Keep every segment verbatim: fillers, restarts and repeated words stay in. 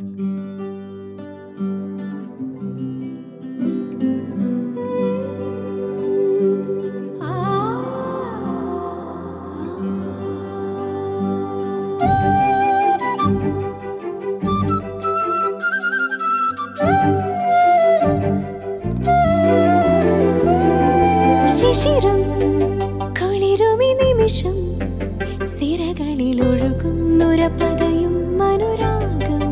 ശിശിരം കുളിരുമി നിമിഷം സിരകളിലൊഴുകുന്നൊരപദയും അനുരാഗം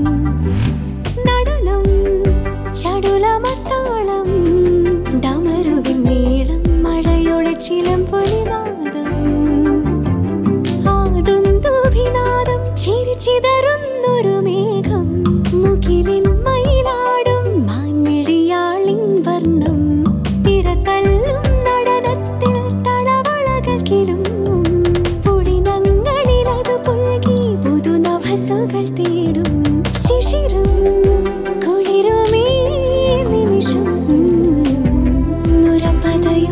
നടനം ചടുലമത്താളം ഡമരുവിൻ നീളം മഴയുടെ ചിലമ്പൊലിനാദം ആദന്തോഭിനാദം ചിരിച്ചിതറുന്നൊരു മേഘം മുകിലിൽ മയിലാടും മാൻമിഴിയാളിൻ വർണ്ണം തിരതല്ലും നടനത്തിൽ തളവളകൾ കിളുങ്ങും പുളിനങ്ങളിലതു പുൽകി പുതുനഭസുകൾ തേടും ശിശിരം കുളിരുമീ നിമിഷം നുരപദയും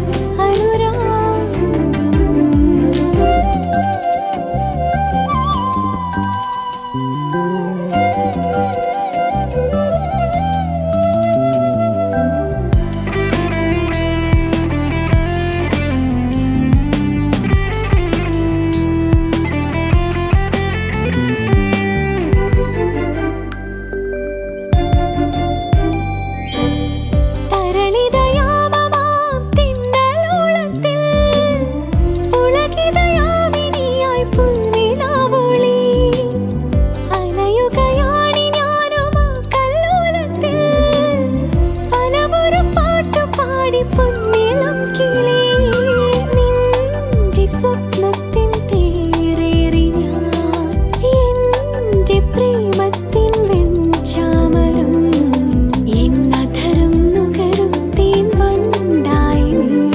സ്വപ്നത്തിൻ തേരേറി ഞാൻ എന്റെ പ്രേമത്തിൻ വെൺചാമരം എന്നധരം നുകരും തേൻ വണ്ടായി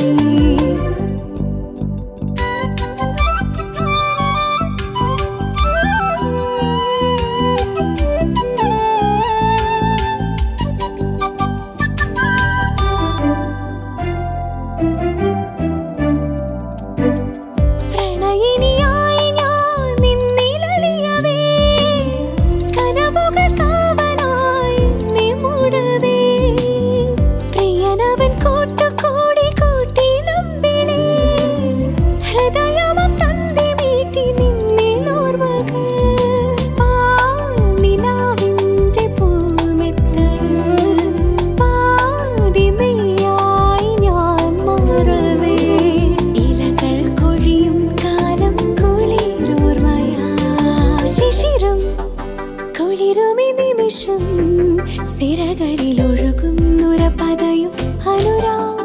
ശിശിരം കുളിരുമി നിമിഷം സിരകളിലൊഴുകുന്നൊരപദയും അനുരാഗം